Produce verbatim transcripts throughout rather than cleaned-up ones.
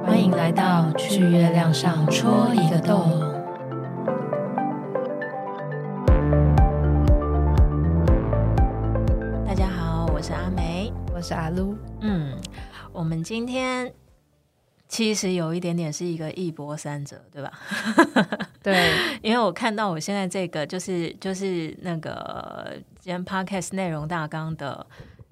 欢迎来到去月亮上戳一个洞。大家好，我是阿梅， 我是阿露。 嗯，我们今天其实有一点点是一个一波三折，对吧？ 对， 因为我看到我现在这个就是就是那个今天 podcast 内容大纲的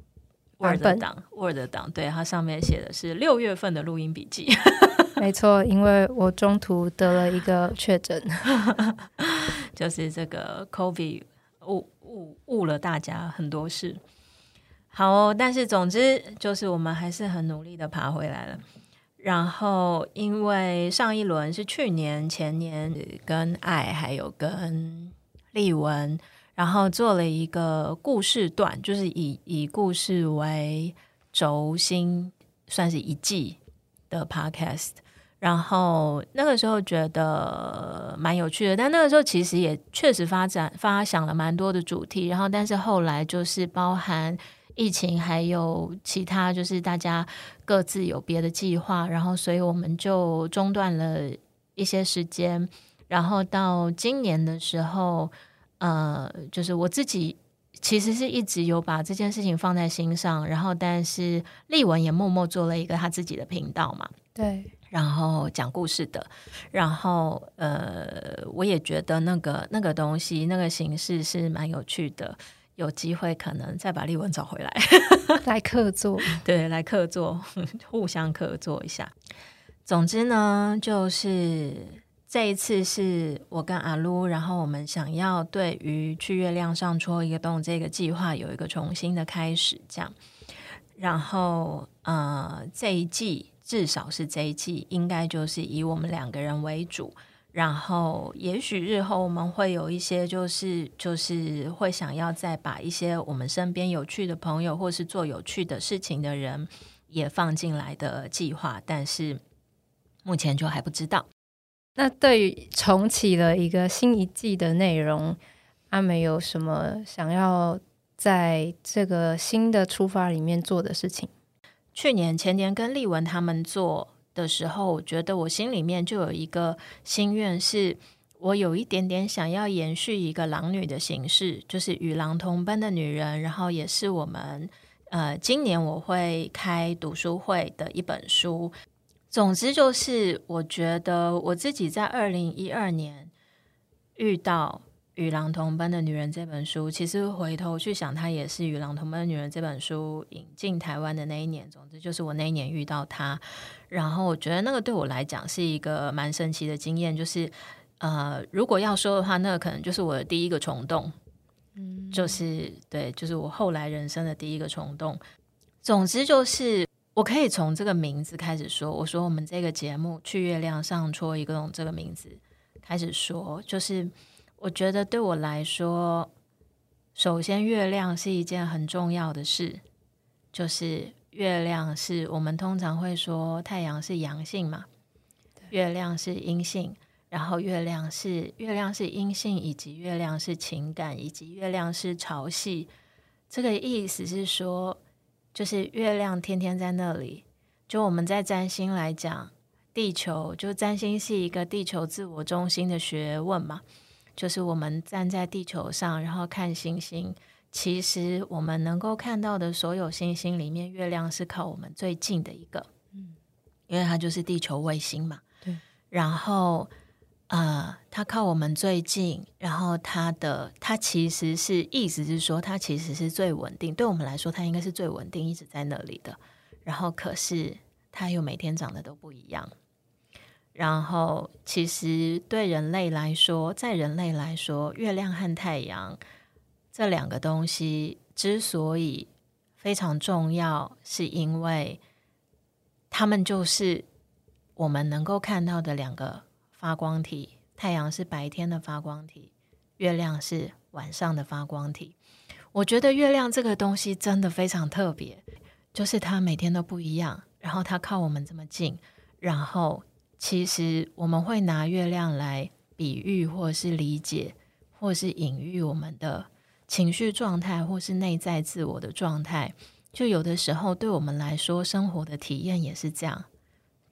Word 档 Word 档，对，它上面写的是六月份的录音笔记。 没错，因为我中途得了一个确诊， 就是这个 COVID 误误误了大家很多事。好哦，但是总之就是我们还是很努力的爬回来了。然后因为上一轮是去年前年跟爱还有跟丽文，然后做了一个故事段，就是以以故事为轴心，算是一季的 podcast。然后那个时候觉得蛮有趣的，但那个时候其实也确实发展发想了蛮多的主题，然后但是后来就是包含疫情还有其他就是大家各自有别的计划，然后所以我们就中断了一些时间，然后到今年的时候呃，就是我自己其实是一直有把这件事情放在心上，然后但是丽文也默默做了一个他自己的频道嘛， 对， 然后讲故事的，然后呃，我也觉得那个那个东西那个形式是蛮有趣的，有机会可能再把丽文找回来来客座， 对，来客座，互相客座一下。总之呢，就是这一次是我跟阿露，然后我们想要对于去月亮上戳一个洞这个计划有一个重新的开始，这样。然后呃，这一季至少是这一季应该就是以我们两个人为主，然后也许日后我们会有一些就是就是会想要再把一些我们身边有趣的朋友或是做有趣的事情的人也放进来的计划，但是目前就还不知道。 那对于重启了一个新一季的内容，阿美有什么想要在这个新的出发里面做的事情？ 去年前年跟丽文他们做的时候，我觉得我心里面就有一个心愿，是我有一点点想要延续一个狼女的形式，就是与狼同奔的女人，然后也是我们呃今年我会开读书会的一本书。总之就是我觉得我自己在二零一二年遇到与狼同奔的女人这本书，其实回头去想它也是与狼同奔的女人这本书引进台湾的那一年，总之就是我那一年遇到它，然后我觉得那个对我来讲是一个蛮神奇的经验，就是呃，如果要说的话，那个可能就是我的第一个冲动，嗯，就是对，就是我后来人生的第一个冲动。总之就是我可以从这个名字开始说，我说我们这个节目去月亮上戳一个洞这个名字开始说，就是我觉得对我来说，首先月亮是一件很重要的事，就是月亮是我们通常会说太阳是阳性嘛，月亮是阴性，然后月亮是月亮是阴性，以及月亮是情感，以及月亮是潮汐。这个意思是说，就是月亮天天在那里，就我们在占星来讲，地球就占星是一个地球自我中心的学问嘛，就是我们站在地球上然后看星星，其实我们能够看到的所有星星里面，月亮是靠我们最近的一个，嗯，因为它就是地球卫星嘛， 对， 然后呃，它靠我们最近，然后它的它其实是意思是说它其实是最稳定，对我们来说它应该是最稳定一直在那里的，然后可是它又每天长得都不一样，然后其实对人类来说，在人类来说，月亮和太阳这两个东西之所以非常重要，是因为它们就是我们能够看到的两个发光体，太阳是白天的发光体，月亮是晚上的发光体。我觉得月亮这个东西真的非常特别，就是它每天都不一样，然后它靠我们这么近，然后其实我们会拿月亮来比喻或是理解或是隐喻我们的情绪状态或是内在自我的状态，就有的时候对我们来说生活的体验也是这样，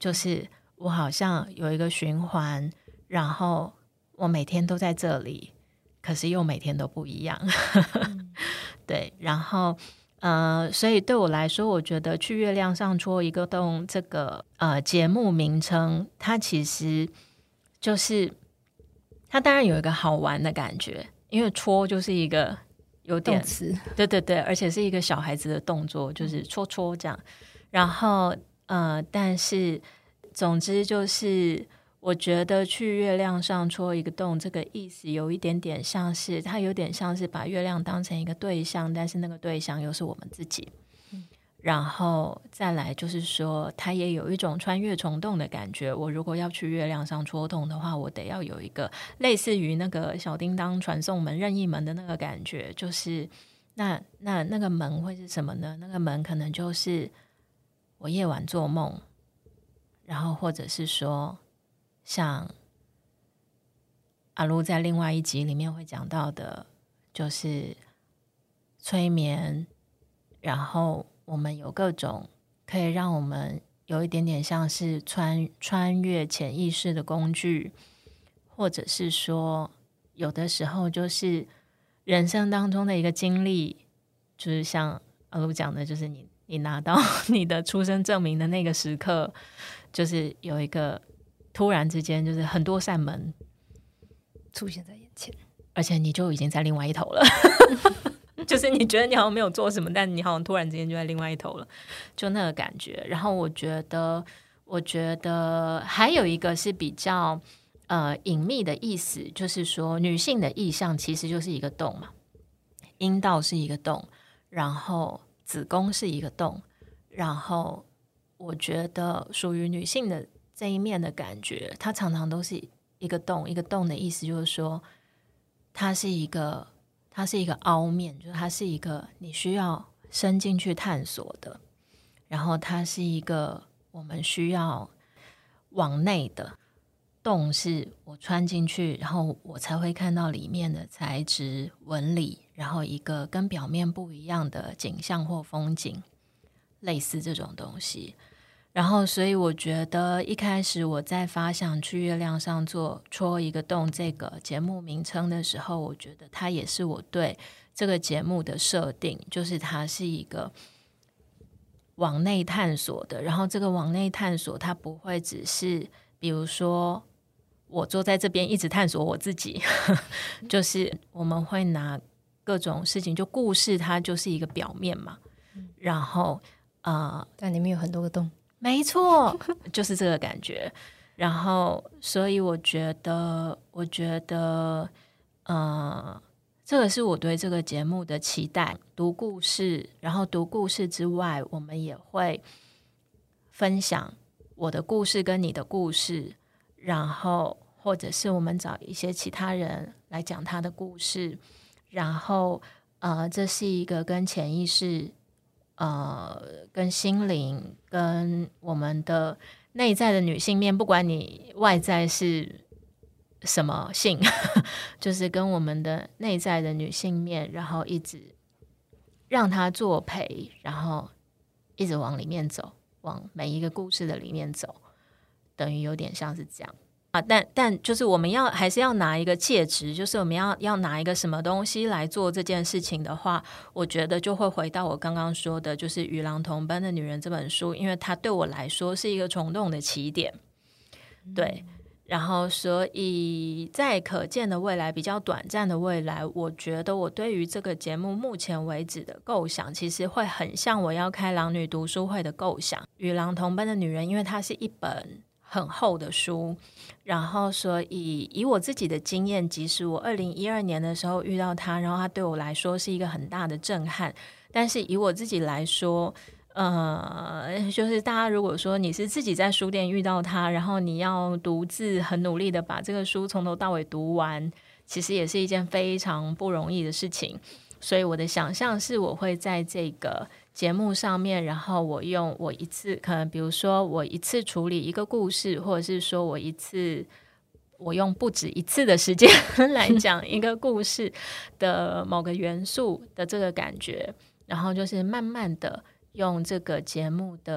就是我好像有一个循环，然后我每天都在这里，可是又每天都不一样。嗯、对，然后呃，所以对我来说，我觉得去月亮上戳一个洞这个呃节目名称，它其实就是它当然有一个好玩的感觉，因为戳就是一个有点动词， 对对对，而且是一个小孩子的动作，就是戳戳这样。然后呃，但是总之就是我觉得去月亮上戳一个洞这个意思有一点点像是，它有点像是把月亮当成一个对象，但是那个对象又是我们自己。嗯、然后再来就是说它也有一种穿越虫洞的感觉，我如果要去月亮上戳洞的话，我得要有一个类似于那个小叮当传送门任意门的那个感觉，就是那那那个门会是什么呢？那个门可能就是我夜晚做梦，然后或者是说像阿路在另外一集里面会讲到的，就是催眠，然后我们有各种可以让我们有一点点像是穿穿越潜意识的工具，或者是说有的时候就是人生当中的一个经历，就是像阿路讲的，就是你你拿到你的出生证明的那个时刻，就是有一个突然之间就是很多扇门出现在眼前， 而且你就已经在另外一头了就是你觉得你好像没有做什么，但你好像突然之间就在另外一头了，就那个感觉。然后我觉得我觉得还有一个是比较呃隐秘的意思，就是说女性的意象其实就是一个洞嘛，阴道是一个洞，然后子宫是一个洞，然后我觉得属于女性的这一面的感觉，它常常都是一个洞。一个洞的意思就是说它是一个它是一个凹面，就是它是一个你需要伸进去探索的，然后它是一个我们需要往内的洞，是我穿进去，然后我才会看到里面的材质纹理，然后一个跟表面不一样的景象或风景，类似这种东西。然后所以我觉得一开始我在发想去月亮上做戳一个洞这个节目名称的时候，我觉得它也是我对这个节目的设定，就是它是一个往内探索的。然后这个往内探索它不会只是比如说我坐在这边一直探索我自己就是我们会拿各种事情，就故事它就是一个表面嘛，然后呃， 但里面有很多个洞， 没错就是这个感觉。然后所以我觉得我觉得呃，这个是我对这个节目的期待，读故事，然后读故事之外我们也会分享我的故事跟你的故事，然后或者是我们找一些其他人来讲他的故事，然后呃，这是一个跟潜意识呃，跟心灵跟我们的内在的女性面，不管你外在是什么性就是跟我们的内在的女性面，然后一直让它作陪，然后一直往里面走，往每一个故事的里面走，等于有点像是这样啊，但但就是我们要还是要拿一个介质，就是我们要要拿一个什么东西来做这件事情的话，我觉得就会回到我刚刚说的，就是《与狼同奔的女人》这本书，因为它对我来说是一个虫洞的起点，对。然后所以在可见的未来，比较短暂的未来，我觉得我对于这个节目目前为止的构想其实会很像我要开狼女读书会的构想。《与狼同奔的女人》因为它是一本很厚的书，然后所以以我自己的经验，即使我二零一二年的时候遇到它，然后它对我来说是一个很大的震撼，但是以我自己来说呃，就是大家如果说你是自己在书店遇到它，然后你要独自很努力的把这个书从头到尾读完，其实也是一件非常不容易的事情。所以我的想象是我会在这个节目上面，然后我用我一次可能比如说我一次处理一个故事，或者是说我一次我用不止一次的时间来讲一个故事的某个元素的这个感觉，然后就是慢慢的用这个节目的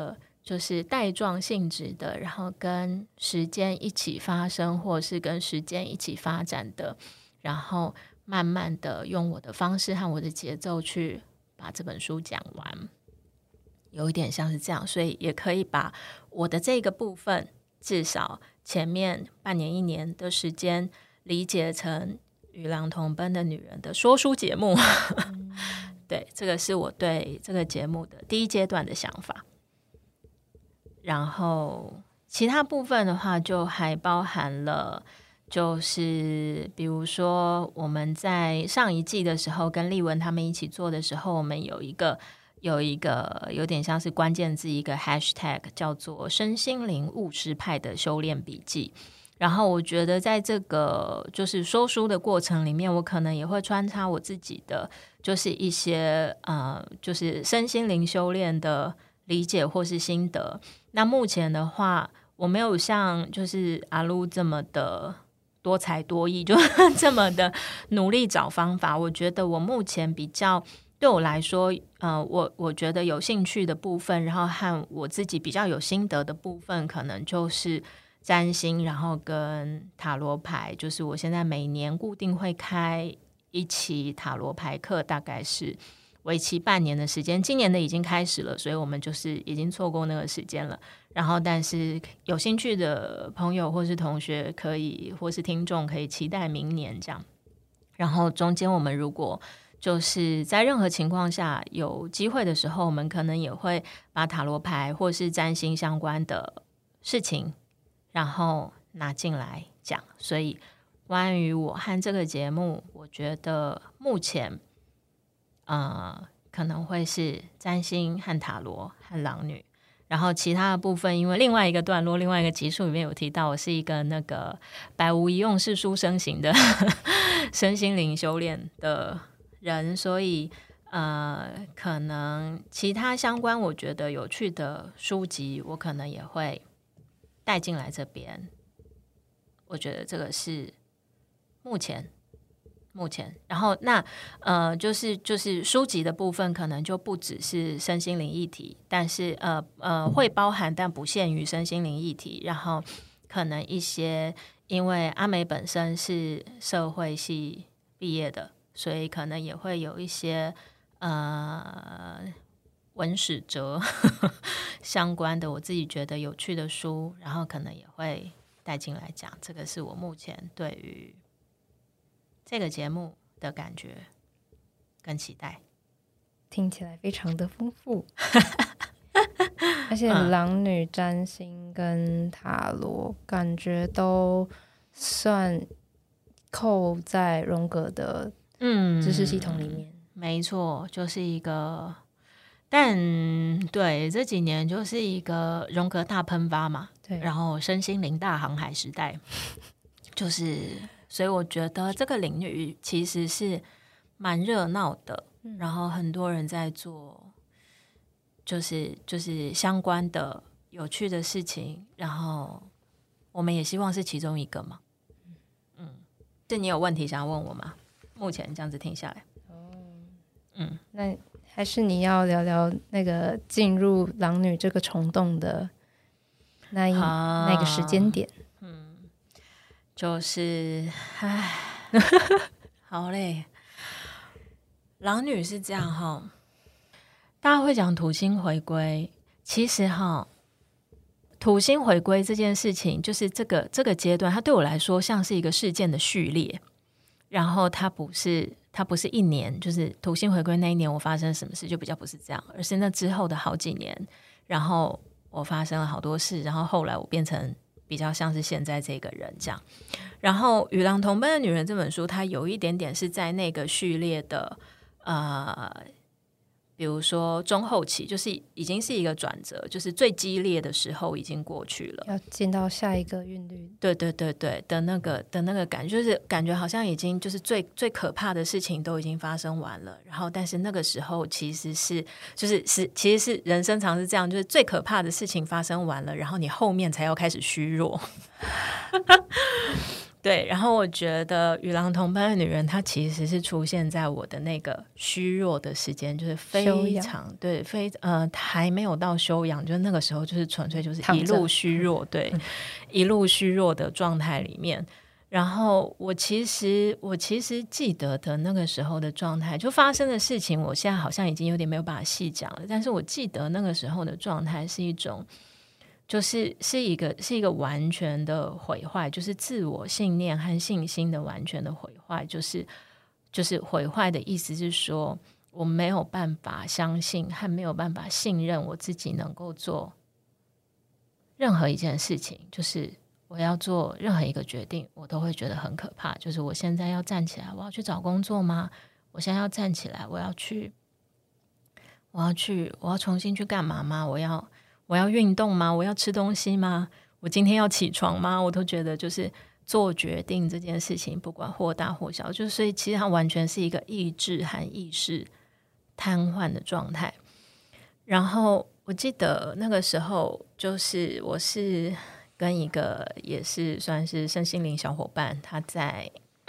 就是带状性质的，然后跟时间一起发生，或是跟时间一起发展的，然后慢慢的用我的方式和我的节奏去把这本书讲完，有一点像是这样，所以也可以把我的这个部分至少前面半年一年的时间理解成与狼同奔的女人的说书节目、嗯、对，这个是我对这个节目的第一阶段的想法。然后其他部分的话就还包含了，就是比如说我们在上一季的时候跟丽文他们一起做的时候，我们有一个有一个有点像是关键字一个 hashtag 叫做身心灵务实派的修炼笔记。然后我觉得在这个就是说书的过程里面，我可能也会穿插我自己的就是一些呃就是身心灵修炼的理解或是心得。那目前的话我没有像就是阿路这么的多才多艺，就这么的努力找方法。我觉得我目前比较对我来说呃，我我觉得有兴趣的部分，然后和我自己比较有心得的部分，可能就是占星，然后跟塔罗牌。就是我现在每年固定会开一期塔罗牌课，大概是为期半年的时间，今年的已经开始了，所以我们就是已经错过那个时间了。然后但是有兴趣的朋友或是同学可以，或是听众可以期待明年这样。然后中间我们如果就是在任何情况下有机会的时候，我们可能也会把塔罗牌或是占星相关的事情然后拿进来讲。所以关于我和这个节目，我觉得目前呃，可能会是占星和塔罗和狼女。然后其他的部分，因为另外一个段落另外一个集数里面有提到我是一个那个百无一用是书生型的身心灵修炼的人，所以呃，可能其他相关我觉得有趣的书籍我可能也会带进来这边。我觉得这个是目前目前然后那呃，就是就是书籍的部分可能就不只是身心灵议题，但是呃呃会包含但不限于身心灵议题。然后可能一些因为阿美本身是社会系毕业的，所以可能也会有一些呃文史哲相关的我自己觉得有趣的书，然后可能也会带进来讲。这个是我目前对于这个节目的感觉跟期待。 听起来非常的丰富而且狼女占星跟塔罗感觉都算扣在荣格的知识系统里面、嗯、 没错，就是一个，但对这几年就是一个荣格大喷发嘛，对，然后身心灵大航海时代就是所以我觉得这个领域其实是蛮热闹的、嗯、然后很多人在做就是就是相关的有趣的事情，然后我们也希望是其中一个嘛。嗯，是你有问题想要问我吗？目前这样子听下来哦， 嗯，那还是你要聊聊那个进入狼女这个虫洞的那一、啊、那个时间点。 嗯，就是唉好累。狼女是这样齁，大家会讲土星回归，其实齁土星回归这件事情就是这个这个阶段它对我来说像是一个事件的序列，然后它不是它不是一年，就是土星回归那一年我发生什么事就比较不是这样，而是那之后的好几年，然后我发生了好多事，然后后来我变成比较像是现在这个人这样。然后与狼同奔的女人这本书它有一点点是在那个序列的呃，比如说中后期，就是已经是一个转折，就是最激烈的时候已经过去了， 要进到下一个韵律， 对对对对的那个的那个感觉，就是感觉好像已经就是最最可怕的事情都已经发生完了，然后但是那个时候其实是就是是其实是人生常是这样，就是最可怕的事情发生完了，然后你后面才要开始虚弱对，然后我觉得与狼同伴的女人她其实是出现在我的那个虚弱的时间，就是非常对非呃还没有到休养，就是那个时候就是纯粹就是一路虚弱，对、嗯、一路虚弱的状态里面。然后我其实我其实记得的那个时候的状态，就发生的事情我现在好像已经有点没有办法细讲了，但是我记得那个时候的状态是一种就是是一个是一个完全的毁坏，就是自我信念和信心的完全的毁坏，就是就是毁坏的意思是说我没有办法相信和没有办法信任我自己能够做任何一件事情，就是我要做任何一个决定我都会觉得很可怕，就是我现在要站起来我要去找工作吗？我现在要站起来我要去我要去我要重新去干嘛吗？我要我要运动吗？我要吃东西吗？我今天要起床吗？我都觉得就是做决定这件事情不管或大或小，就所以其实它完全是一个意志和意识瘫痪的状态。然后我记得那个时候就是我是跟一个也是算是身心灵小伙伴，他在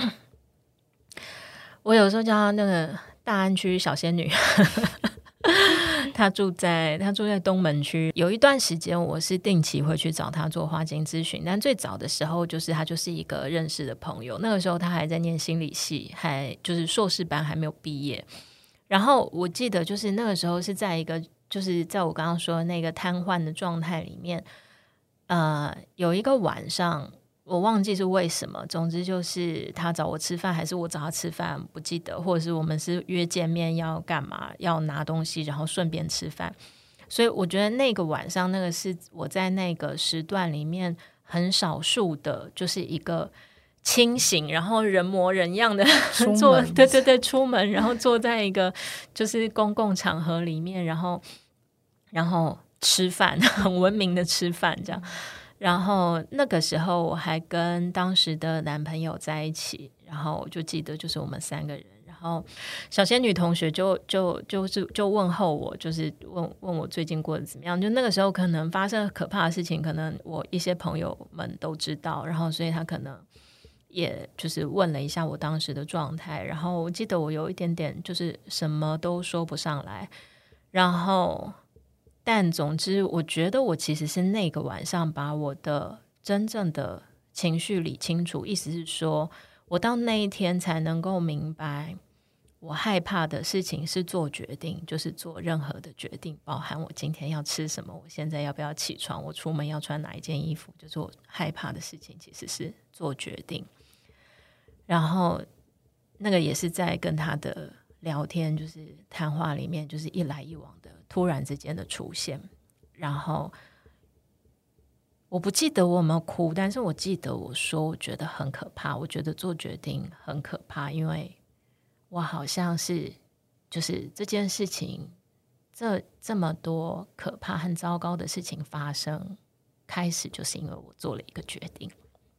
我有时候叫他那个大安区小仙女他住在他住在东门区，有一段时间我是定期会去找他做花精咨询，但最早的时候就是他就是一个认识的朋友，那个时候他还在念心理系，还就是硕士班还没有毕业。然后我记得就是那个时候是在一个就是在我刚刚说的那个瘫痪的状态里面，呃，有一个晚上我忘记是为什么，总之就是他找我吃饭还是我找他吃饭不记得，或者是我们是约见面要干嘛要拿东西然后顺便吃饭，所以我觉得那个晚上那个是我在那个时段里面很少数的就是一个清醒然后人模人样的坐对对对出门，然后坐在一个就是公共场合里面，然后然后吃饭很文明的吃饭这样。然后那个时候我还跟当时的男朋友在一起，然后我就记得就是我们三个人，然后小仙女同学就就就是就问候我，就是问问我最近过得怎么样，就那个时候可能发生可怕的事情可能我一些朋友们都知道，然后所以他可能也就是问了一下我当时的状态，然后我记得我有一点点就是什么都说不上来，然后但总之我觉得我其实是那个晚上把我的真正的情绪理清楚，意思是说我到那一天才能够明白我害怕的事情是做决定，就是做任何的决定，包含我今天要吃什么，我现在要不要起床，我出门要穿哪一件衣服，就是我害怕的事情其实是做决定。然后那个也是在跟他的聊天就是谈话里面就是一来一往的突然之间的出现，然后我不记得我有没有哭，但是我记得我说我觉得很可怕，我觉得做决定很可怕，因为我好像是就是这件事情这这么多可怕和糟糕的事情发生开始就是因为我做了一个决定。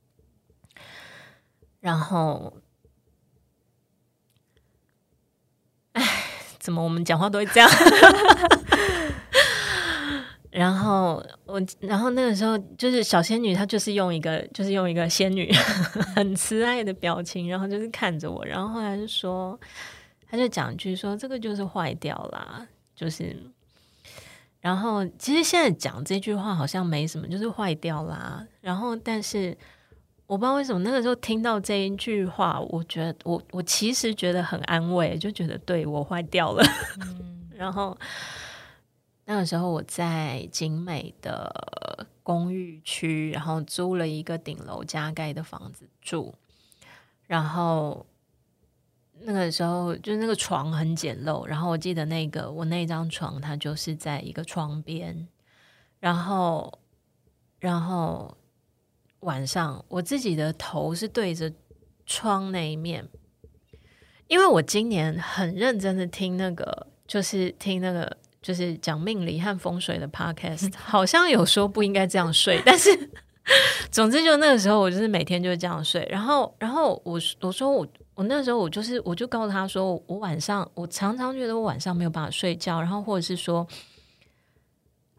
然后哎，怎么我们讲话都会这样然后我然后那个时候就是小仙女她就是用一个就是用一个仙女很慈爱的表情，然后就是看着我，然后后来就说她就讲一句说这个就是坏掉啦，就是然后其实现在讲这句话好像没什么，就是坏掉啦，然后但是我不知道为什么那个时候听到这一句话，我觉得我我其实觉得很安慰，就觉得对我坏掉了、嗯、然后那个时候我在景美的公寓区，然后租了一个顶楼加盖的房子住，然后那个时候就是那个床很简陋，然后我记得那个我那张床它就是在一个窗边，然后然后晚上我自己的头是对着窗那一面，因为我今年很认真的听那个就是听那个就是讲命理和风水的 podcast 好像有说不应该这样睡但是总之就那个时候我就是每天就是这样睡，然后然后我我说我我那时候我就是我就告诉他说我晚上我常常觉得我晚上没有办法睡觉，然后或者是说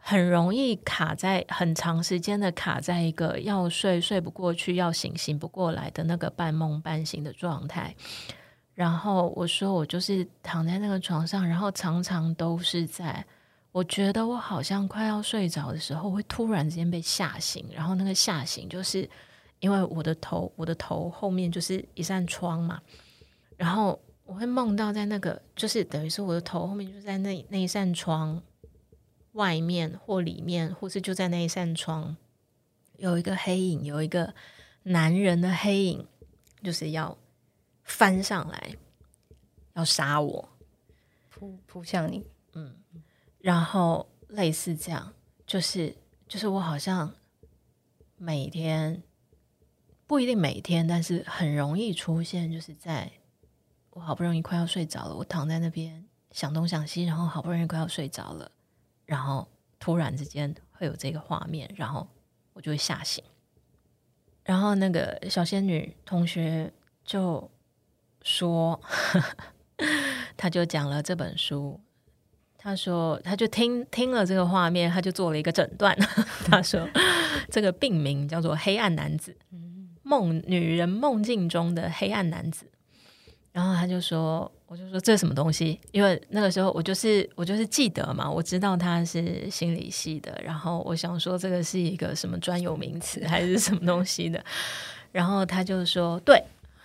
很容易卡在很长时间的卡在一个要睡睡不过去，要醒醒不过来的那个半梦半醒的状态。然后我说我就是躺在那个床上，然后常常都是在我觉得我好像快要睡着的时候会突然之间被吓醒，然后那个吓醒就是因为我的头我的头后面就是一扇窗嘛，然后我会梦到在那个就是等于是我的头后面就在那那一扇窗外面或里面，或是就在那一扇窗有一个黑影，有一个男人的黑影，就是要翻上来要杀我， 扑扑向你。 嗯，然后类似这样，就是就是我好像每天不一定每天，但是很容易出现，就是在我好不容易快要睡着了，我躺在那边想东想西，然后好不容易快要睡着了，然后突然之间会有这个画面，然后我就会吓醒。然后那个小仙女同学就说他就讲了这本书，他说他就听听了这个画面，他就做了一个诊断他说这个病名叫做黑暗男子，梦女人梦境中的黑暗男子。然后他就说，我就说这是什么东西，因为那个时候我就是我就是记得嘛，我知道他是心理系的，然后我想说这个是一个什么专有名词还是什么东西的，然后他就说对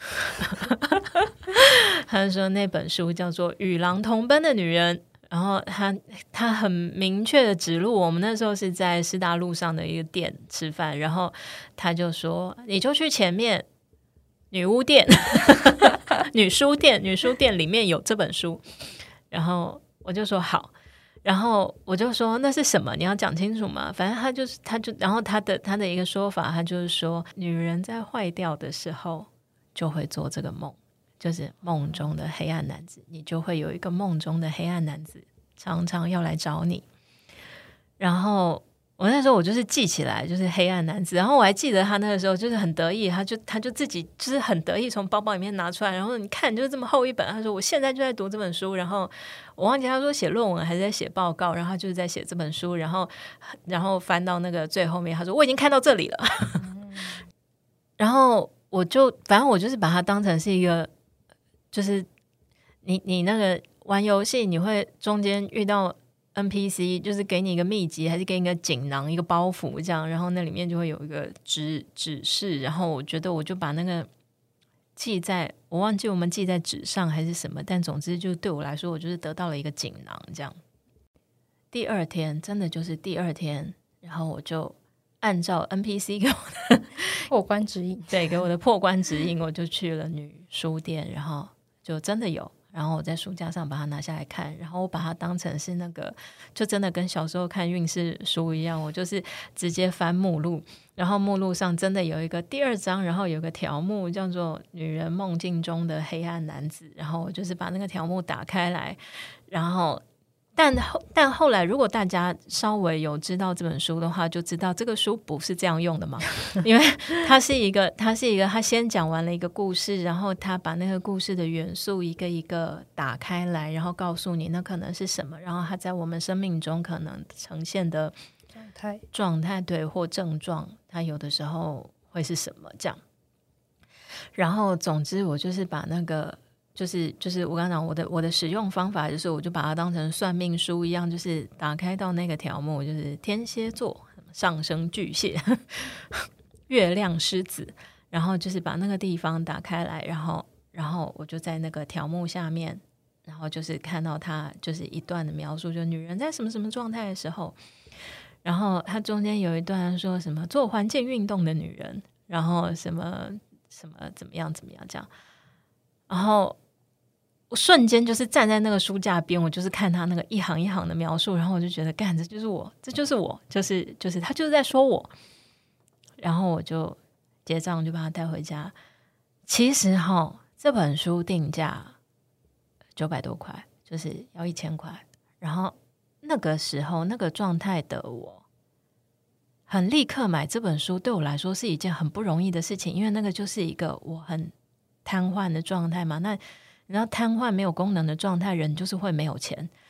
他就说那本书叫做《与狼同奔的女人》，然后他他很明确的指路，我们那时候是在师大路上的一个店吃饭，然后他就说你就去前面女巫店女书店女书店里面有这本书，然后我就说好，然后我就说那是什么你要讲清楚吗？反正他就是他就然后他的他的一个说法，他就是说女人在坏掉的时候就会做这个梦，就是梦中的黑暗男子，你就会有一个梦中的黑暗男子常常要来找你。然后我那时候我就是记起来就是黑暗男子，然后我还记得他那个时候就是很得意，他就他就自己就是很得意从包包里面拿出来，然后你看就是这么厚一本，他说我现在就在读这本书，然后我忘记他说写论文还是在写报告，然后他就是在写这本书，然后然后翻到那个最后面他说我已经看到这里了然后我就反正我就是把它当成是一个就是你你那个玩游戏你会中间遇到N P C 就是给你一个秘籍还是给你一个锦囊一个包袱这样，然后那里面就会有一个指指示，然后我觉得我就把那个记在我忘记我们记在纸上还是什么，但总之就对我来说我就是得到了一个锦囊这样。第二天真的就是第二天，然后我就按照 N P C 给我的破关指引对给我的破关指引我就去了女书店，然后就真的有，然后我在书架上把它拿下来看，然后我把它当成是那个就真的跟小时候看运势书一样，我就是直接翻目录，然后目录上真的有一个第二章，然后有个条目叫做女人梦境中的黑暗男子，然后我就是把那个条目打开来，然后但后但后来如果大家稍微有知道这本书的话就知道这个书不是这样用的嘛因为它是一个它是一个他先讲完了一个故事，然后他把那个故事的元素一个一个打开来，然后告诉你那可能是什么，然后它在我们生命中可能呈现的状态状态对或症状它有的时候会是什么这样。然后总之我就是把那个就是就是我刚讲我的我的使用方法就是我就把它当成算命书一样，就是打开到那个条目就是天蝎座上升巨蟹月亮狮子，然后就是把那个地方打开来，然后然后我就在那个条目下面，然后就是看到它就是一段的描述，就女人在什么什么状态的时候，然后它中间有一段说什么做环境运动的女人，然后什么什么怎么样怎么样这样，然后我瞬间就是站在那个书架边，我就是看他那个一行一行的描述，然后我就觉得干这就是我这就是我就是就是他就是在说我，然后我就结账就把他带回家。其实齁这本书定价九百多块，就是要一千块，然后那个时候那个状态的我很立刻买这本书，对我来说是一件很不容易的事情，因为那个就是一个我很瘫痪的状态嘛，那你知道瘫痪没有功能的状态人就是会没有钱，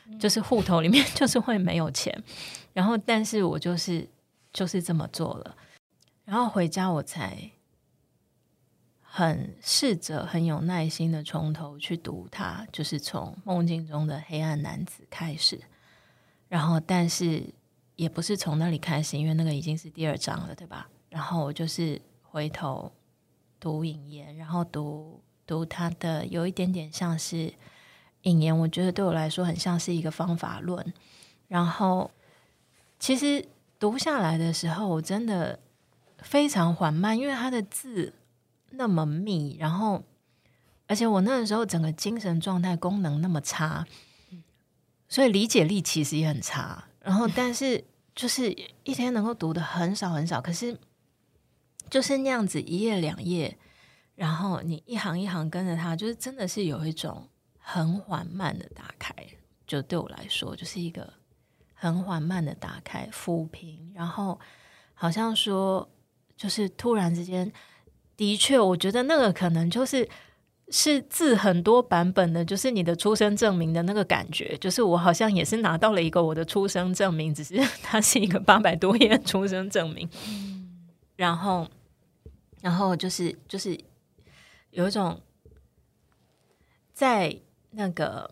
就是户头里面就是会没有钱，然后但是我就是就是这么做了，然后回家我才很试着很有耐心的从头去读它，就是从梦境中的黑暗男子开始，然后但是也不是从那里开始，因为那个已经是第二章了，对吧？然后我就是回头读引言，然后读读它的有一点点像是引言，我觉得对我来说很像是一个方法论。然后其实读下来的时候我真的非常缓慢，因为它的字那么密，然后而且我那个时候整个精神状态功能那么差，所以理解力其实也很差，然后但是就是一天能够读的很少很少，可是就是那样子一页两页，然后你一行一行跟着它，就是真的是有一种很缓慢的打开，就对我来说就是一个很缓慢的打开抚平，然后好像说就是突然之间，的确我觉得那个可能就是是字很多版本的，就是你的出生证明的那个感觉，就是我好像也是拿到了一个我的出生证明，只是它是一个八百多页的出生证明，嗯、然后然后就是就是有一种在那个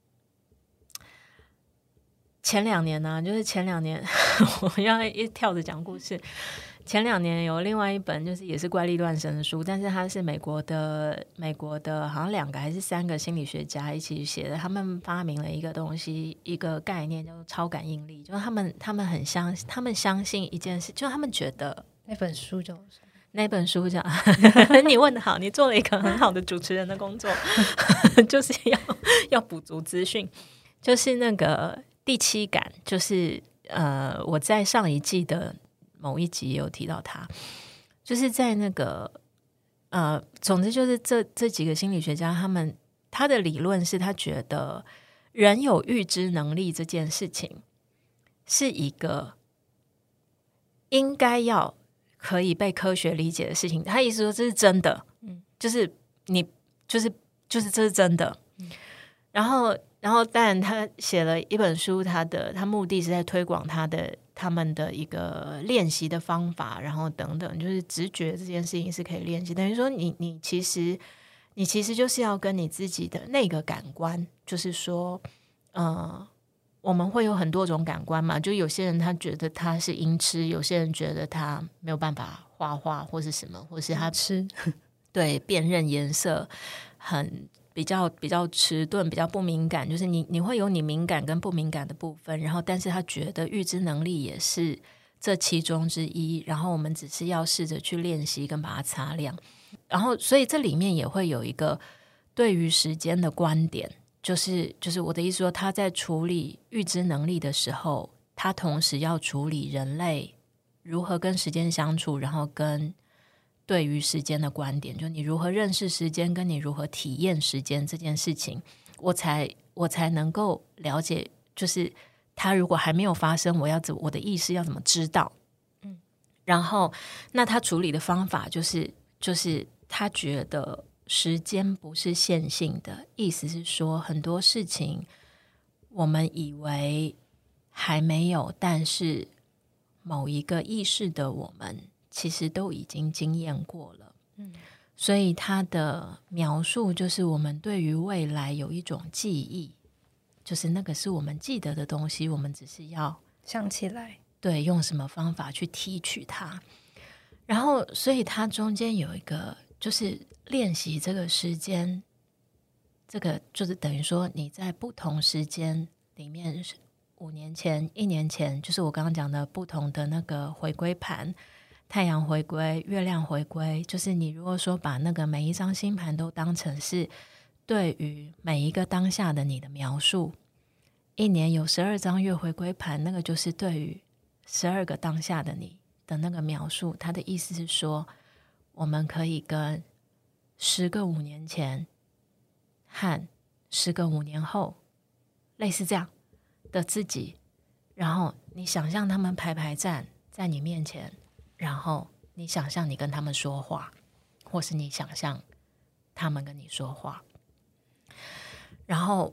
前两年呢、啊，就是前两年我要一跳着讲故事。前两年有另外一本就是也是怪力乱神的书，但是它是美国的美国的好像两个还是三个心理学家一起写的，他们发明了一个东西，一个概念叫做超感应力，就是他们他们很相他们相信一件事，就他们觉得那本书叫什么？ 那本书叫你问得好，你做了一个很好的主持人的工作就是要要补足资讯，就是那个第七感，就是呃我在上一季的某一集也有提到它，就是在那个呃总之就是这这几个心理学家他们他的理论是他觉得人有预知能力这件事情是一个应该要可以被科学理解的事情，他意思说这是真的，嗯，就是你就是就是这是真的，嗯，然后然后当然他写了一本书，他的他目的是在推广他的他们的一个练习的方法，然后等等，就是直觉这件事情是可以练习，等于说你你其实你其实就是要跟你自己的那个感官，就是说呃我们会有很多种感官嘛，就有些人他觉得他是音痴，有些人觉得他没有办法画画或是什么，或是他吃对辨认颜色很比较比较迟钝，比较不敏感，就是你你会有你敏感跟不敏感的部分，然后但是他觉得预知能力也是这其中之一，然后我们只是要试着去练习跟把它擦亮，然后所以这里面也会有一个对于时间的观点，就是就是我的意思说，他在处理预知能力的时候，他同时要处理人类如何跟时间相处，然后跟对于时间的观点，就你如何认识时间，跟你如何体验时间这件事情，我才我才能够了解，就是他如果还没有发生，我要怎我的意识要怎么知道？嗯，然后那他处理的方法就是就是他觉得时间不是线性的，意思是说很多事情我们以为还没有，但是某一个意识的我们其实都已经经验过了，嗯，所以他的描述就是我们对于未来有一种记忆，就是那个是我们记得的东西，我们只是要想起来， 对，用什么方法去提取它。然后所以它中间有一个就是练习这个时间，这个就是等于说你在不同时间里面，五年前一年前，就是我刚刚讲的不同的那个回归盘，太阳回归月亮回归，就是你如果说把那个每一张星盘都当成是对于每一个当下的你的描述，一年有十二张月回归盘，那个就是对于十二个当下的你的那个描述，他的意思是说我们可以跟十个五年前和十个五年后类似这样的自己，然后你想象他们排排站在你面前，然后你想象你跟他们说话，或是你想象他们跟你说话，然后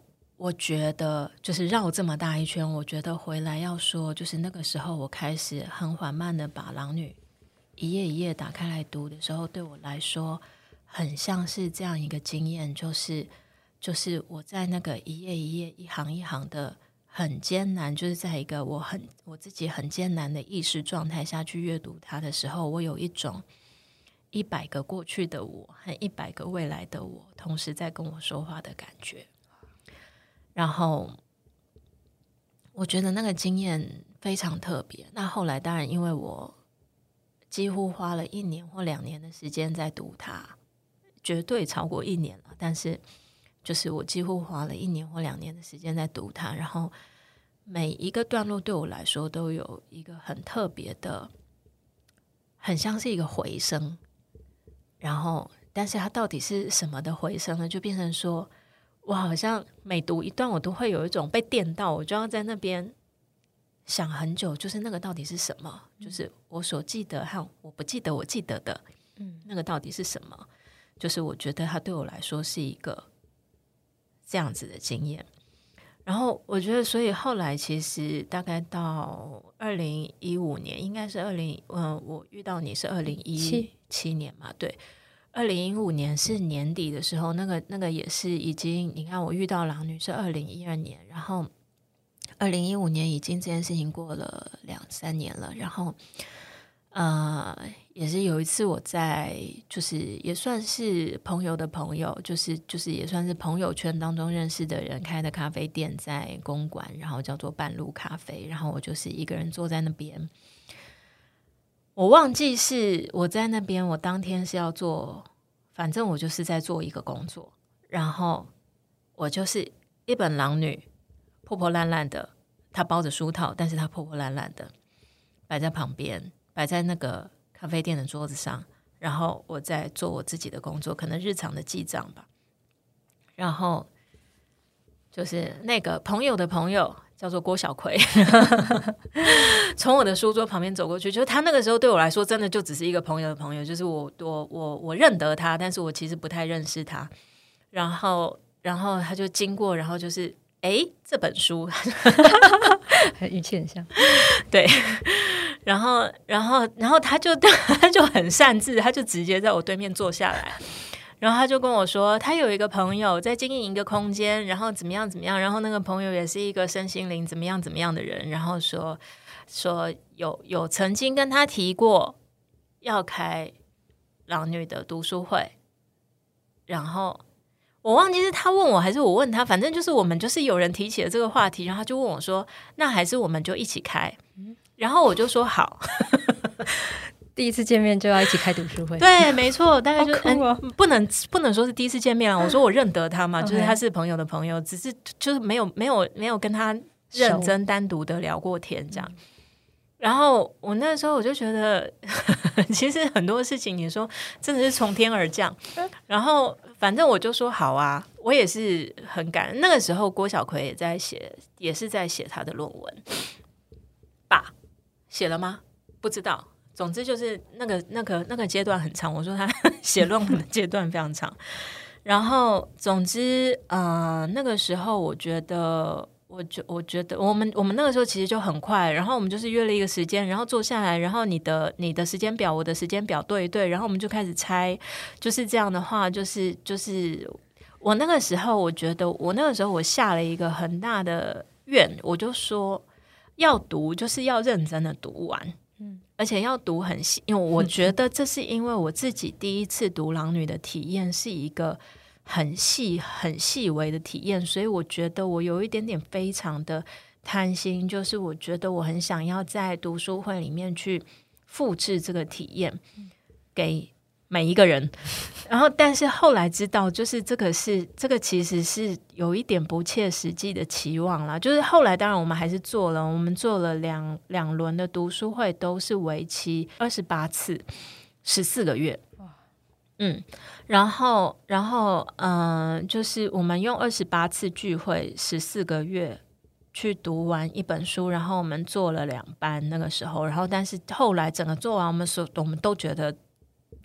我觉得就是绕这么大一圈，我觉得回来要说，就是那个时候我开始很缓慢的把《狼女》一页一页打开来读的时候，对我来说很像是这样一个经验，就是就是我在那个一页一页一行一行的很艰难，就是在一个我很我自己很艰难的意识状态下去阅读它的时候，我有一种一百个过去的我和一百个未来的我同时在跟我说话的感觉。然后我觉得那个经验非常特别。那后来当然因为我几乎花了一年或两年的时间在读它，绝对超过一年了，但是就是我几乎花了一年或两年的时间在读它，然后每一个段落对我来说都有一个很特别的，很像是一个回声。然后但是它到底是什么的回声呢？就变成说我好像每读一段我都会有一种被电到，我就要在那边想很久，就是那个到底是什么、嗯、就是我所记得和我不记得我记得的、嗯、那个到底是什么，就是我觉得它对我来说是一个这样子的经验。然后我觉得所以后来其实大概到二零一五年，应该是二零嗯，我遇到你是二零一七年嘛，对，二零一五年是年底的时候，那个那个也是已经，你看我遇到狼女是二零一二年，然后二零一五年已经这件事情过了两三年了，然后呃，也是有一次我在就是也算是朋友的朋友，就是就是也算是朋友圈当中认识的人开的咖啡店在公馆，然后叫做半路咖啡，然后我就是一个人坐在那边，我忘记是我在那边我当天是要做，反正我就是在做一个工作，然后我就是一本狼女破破烂烂的，它包着书套，但是它破破烂烂的摆在旁边，摆在那个咖啡店的桌子上，然后我在做我自己的工作，可能日常的记账吧。然后就是那个朋友的朋友叫做郭小葵从我的书桌旁边走过去，就是他那个时候对我来说真的就只是一个朋友的朋友，就是我我我我认得他，但是我其实不太认识他。然后然后他就经过，然后就是哎，这本书语气很像， 对，然后然后然后他就他就很擅自，他就直接在我对面坐下来，然后他就跟我说他有一个朋友在经营一个空间，然后怎么样怎么样，然后那个朋友也是一个身心灵怎么样怎么样的人，然后说说有有曾经跟他提过要开狼女的读书会，然后我忘记是他问我还是我问他，反正就是我们就是有人提起了这个话题，然后他就问我说那还是我们就一起开，然后我就说好第一次见面就要一起开读书会， 对，没错，大概就、 哦嗯、不能不能说是第一次见面了，我说我认得他嘛，就是他是朋友的朋友，只是就是没有没有没有跟他认真单独的聊过天这样。然后我那时候我就觉得其实很多事情你说真的是从天而降，然后反正我就说好啊，我也是很感恩。那个时候郭小葵也在写，也是在写他的论文吧，写了吗？不知道，总之就是那个那个那个阶段很长，我说他写论文的阶段非常长。然后总之呃那个时候我觉得我觉我觉得我们我们那个时候其实就很快，然后我们就是约了一个时间，然后坐下来，然后你的你的时间表我的时间表对一对，然后我们就开始猜，就是这样的话，就是就是我那个时候我觉得我那个时候我下了一个很大的愿，我就说要读就是要认真的读完，嗯，而且要读很细，因为我觉得这是因为我自己第一次读狼女的体验是一个很细很细微的体验，所以我觉得我有一点点非常的贪心，就是我觉得我很想要在读书会里面去复制这个体验给每一个人，然后但是后来知道就是这个是这个其实是有一点不切实际的期望啦，就是后来当然我们还是做了，我们做了两两轮的读书会，都是为期二十八次十四个月，嗯，然后然后嗯、呃，就是我们用二十八次聚会十四个月去读完一本书，然后我们做了两班那个时候，然后但是后来整个做完我们所我们都觉得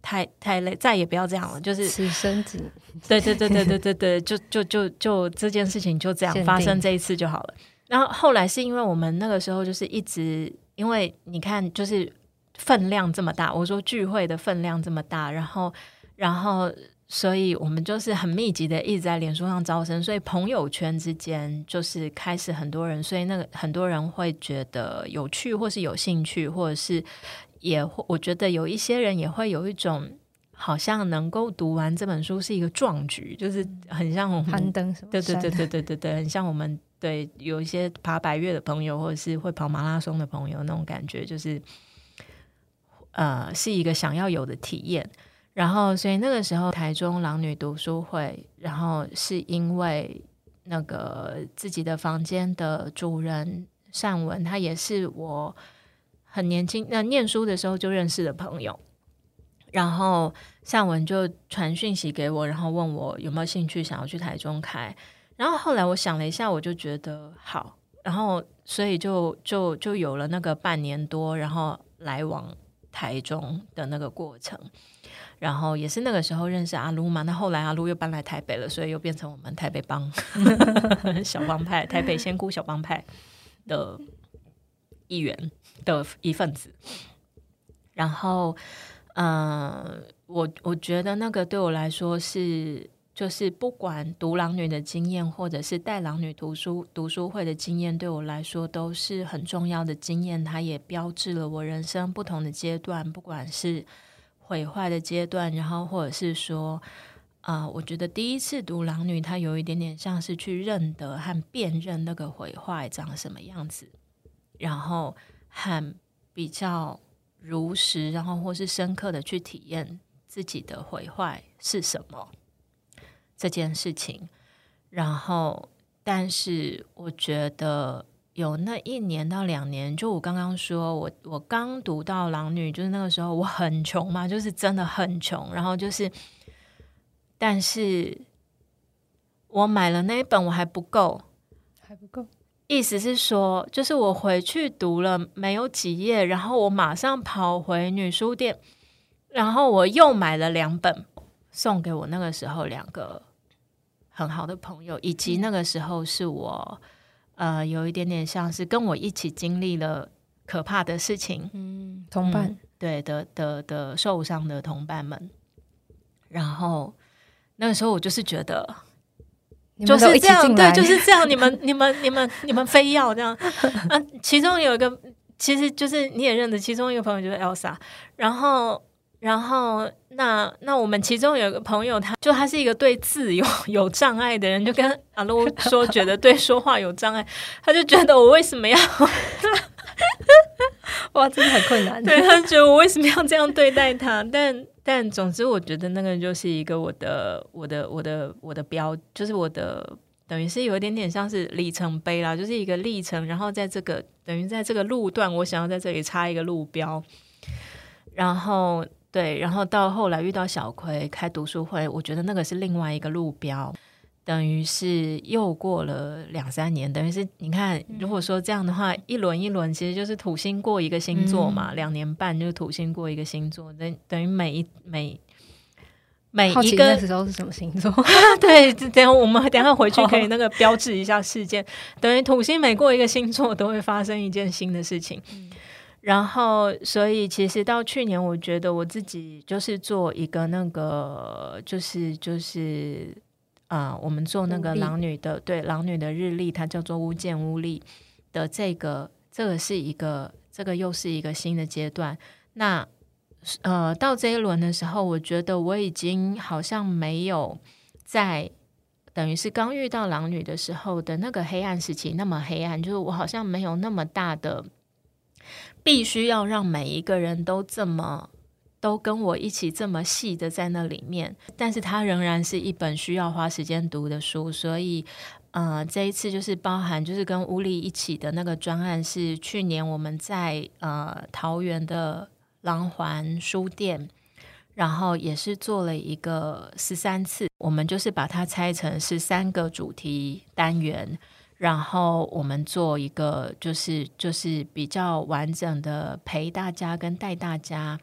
太太累，再也不要这样了，就是此生只对对对对对对对，就就就就这件事情就这样发生这一次就好了。然后后来是因为我们那个时候就是一直，因为你看就是分量这么大，我说聚会的分量这么大，然后然后所以我们就是很密集的一直在脸书上招生，所以朋友圈之间就是开始很多人，所以那个很多人会觉得有趣或是有兴趣，或者是也我觉得有一些人也会有一种好像能够读完这本书是一个壮举，就是很像我们攀登什么对对对对对对对，很像我们对有一些爬百岳的朋友或者是会跑马拉松的朋友那种感觉，就是呃是一个想要有的体验。然后所以那个时候台中狼女读书会，然后是因为那个自己的房间的主人善文，他也是我很年轻那念书的时候就认识的朋友，然后善文就传讯息给我，然后问我有没有兴趣想要去台中开，然后后来我想了一下，我就觉得好，然后所以就就就有了那个半年多然后来往台中的那个过程。然后也是那个时候认识阿撸嘛，那后来阿撸又搬来台北了，所以又变成我们台北帮小帮派，台北仙姑小帮派的一员的一份子。然后嗯，我我觉得那个对我来说是就是不管读狼女的经验或者是带狼女读书读书会的经验，对我来说都是很重要的经验，它也标志了我人生不同的阶段，不管是毁坏的阶段，然后或者是说呃，我觉得第一次读狼女它有一点点像是去认得和辨认那个毁坏长什么样子，然后和比较如实然后或是深刻的去体验自己的毁坏是什么这件事情。然后但是我觉得有那一年到两年，就我刚刚说我我刚读到狼女，就是那个时候我很穷嘛，就是真的很穷，然后就是但是我买了那一本我还不够还不够， 意思是说就是我回去读了没有几页，然后我马上跑回女书店，然后我又买了两本送给我那个时候两个很好的朋友，以及那个时候是我呃有一点点像是跟我一起经历了可怕的事情， 嗯，同伴、嗯、 对的的的受伤的同伴们。然后那个时候我就是觉得就是这样，对，就是这样，你们你们你们你们非要这样啊。其中有一个其实就是你也认得，其中一个朋友就是 Elsa， 然后然后那那我们其中有一个朋友，他就他是一个对字有有障碍的人，就跟阿露说觉得对说话有障碍，他就觉得我为什么要哇，真的很困难。 对，他觉得我为什么要这样对待他，但但总之我觉得那个就是一个我的我的我的我的标，就是我的等于是有一点点像是里程碑啦，就是一个历程，然后在这个等于在这个路段我想要在这里插一个路标，然后对，然后到后来遇到小葵开读书会，我觉得那个是另外一个路标，等于是又过了两三年，等于是你看如果说这样的话、嗯、一轮一轮其实就是土星过一个星座嘛、嗯、两年半就是土星过一个星座，等于每一每每一个好奇那时候是什么星座对，等一下我们等一下回去可以那个标志一下事件等于土星每过一个星座都会发生一件新的事情、嗯，然后所以其实到去年我觉得我自己就是做一个那个就是就是呃，我们做那个狼女的对狼女的日历，它叫做乌见乌历的这个这个是一个这个又是一个新的阶段。那呃到这一轮的时候，我觉得我已经好像没有在等于是刚遇到狼女的时候的那个黑暗时期那么黑暗，就是我好像没有那么大的必须要让每一个人都这么都跟我一起这么细的在那里面，但是它仍然是一本需要花时间读的书。所以呃，这一次就是包含就是跟乌力一起的那个专案，是去年我们在呃桃园的狼环书店，然后也是做了一个十三次，我们就是把它拆成是三个主题单元，然后我们做一个就是就是比较完整的陪大家跟带大家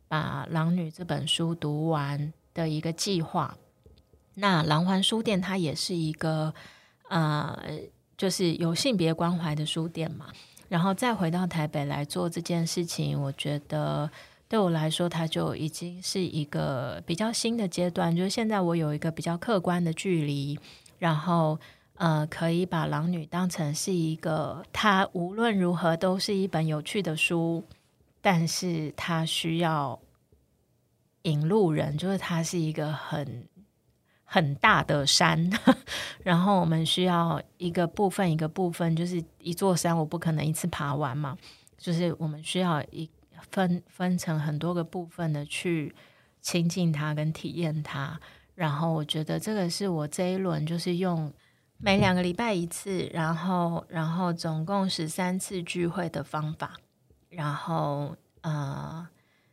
把《狼女》这本书读完的一个计划。那狼环书店它也是一个呃，就是有性别关怀的书店嘛，然后再回到台北来做这件事情，我觉得对我来说它就已经是一个比较新的阶段，就是现在我有一个比较客观的距离，然后呃，可以把《狼女》当成是一个它无论如何都是一本有趣的书，但是它需要引路人，就是它是一个很很大的山然后我们需要一个部分一个部分，就是一座山我不可能一次爬完嘛，就是我们需要一分分成很多个部分的去亲近它跟体验它。然后我觉得这个是我这一轮就是用每两个礼拜一次，然后然后总共十三次聚会的方法，然后呃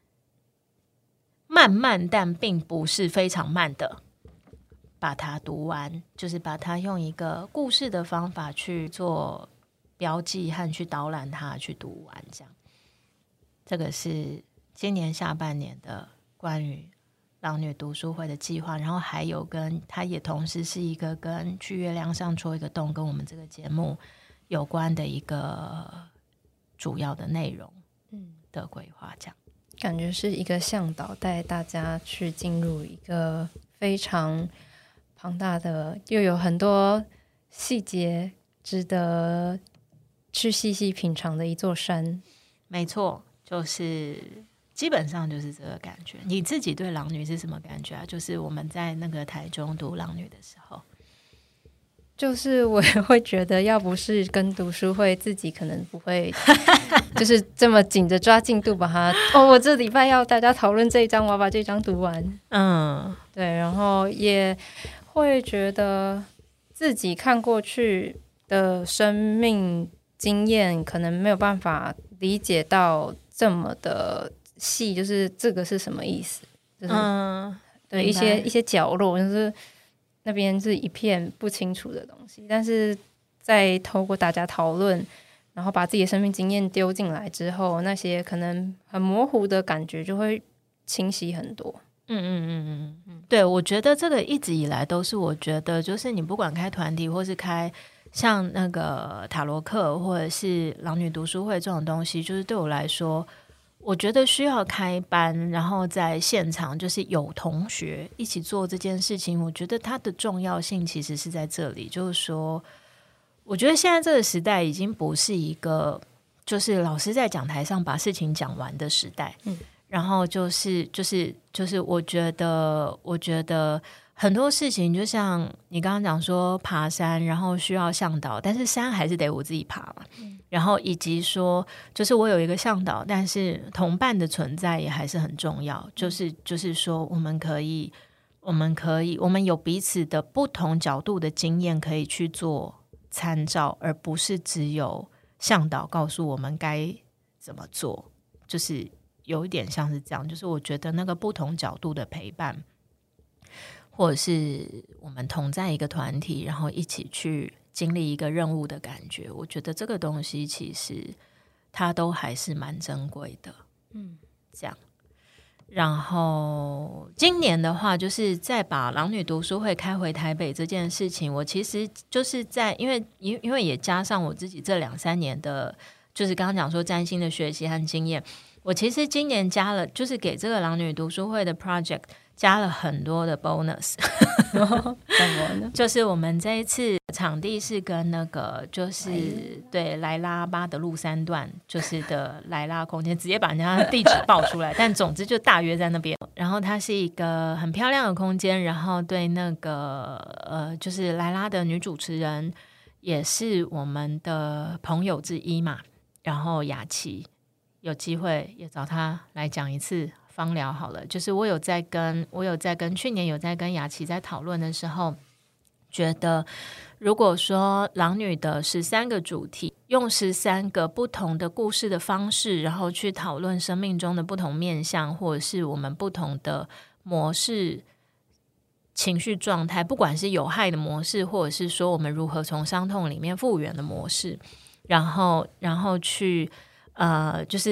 慢慢但并不是非常慢的把它读完，就是把它用一个故事的方法去做标记和去导览它去读完，这样。这个是今年下半年的关于狼女读书会的计划，然后还有跟它也同时是一个跟去月亮上戳一个洞跟我们这个节目有关的一个主要的内容的规划，这样感觉是一个向导带大家去进入一个非常庞大的又有很多细节值得去细细品尝的一座山。 没错，就是基本上就是这个感觉。你自己对狼女是什么感觉啊？就是我们在那个台中读狼女的时候， 就是我也会觉得要不是跟读书会自己可能不会就是这么紧着抓进度把它哦，我这礼拜要大家讨论这一章，我要把这一章读完。嗯，对，然后也会觉得自己看过去的生命经验可能没有办法理解到这么的细，就是这个是什么意思，就是、嗯、对一些一些角落就是那边是一片不清楚的东西，但是在透过大家讨论然后把自己的生命经验丢进来之后，那些可能很模糊的感觉就会清晰很多。 嗯嗯嗯嗯嗯，对，我觉得这个一直以来都是我觉得就是你不管开团体或是开像那个塔罗课或者是狼女读书会这种东西，就是对我来说我觉得需要开班，然后在现场就是有同学一起做这件事情，我觉得它的重要性其实是在这里，就是说我觉得现在这个时代已经不是一个就是老师在讲台上把事情讲完的时代。嗯，然后就是就是就是我觉得我觉得很多事情就像你刚刚讲说爬山然后需要向导，但是山还是得我自己爬嘛、嗯、然后以及说就是我有一个向导，但是同伴的存在也还是很重要，就是就是说我们可以我们可以我们有彼此的不同角度的经验可以去做参照，而不是只有向导告诉我们该怎么做，就是有一点像是这样，就是我觉得那个不同角度的陪伴，或者是我们同在一个团体然后一起去经历一个任务的感觉，我觉得这个东西其实它都还是蛮珍贵的。嗯，这样。然后今年的话就是再把狼女读书会开回台北这件事情，我其实就是在因为因为也加上我自己这两三年的就是刚刚讲说占星的学习和经验，我其实今年加了就是给这个狼女读书会的 project 加了很多的 bonus 怎么呢？ 就是我们这一次场地是跟那个就是对莱拉巴德路三段就是的莱拉空间，直接把人家地址报出来但总之就大约在那边，然后它是一个很漂亮的空间，然后对那个呃就是莱拉的女主持人也是我们的朋友之一嘛，然后雅琪有机会也找他来讲一次芳疗好了，就是我有在跟我有在跟去年有在跟雅琪在讨论的时候，觉得如果说狼女的十三个主题用十三个不同的故事的方式，然后去讨论生命中的不同面向，或者是我们不同的模式情绪状态，不管是有害的模式，或者是说我们如何从伤痛里面复原的模式，然后然后去呃，就是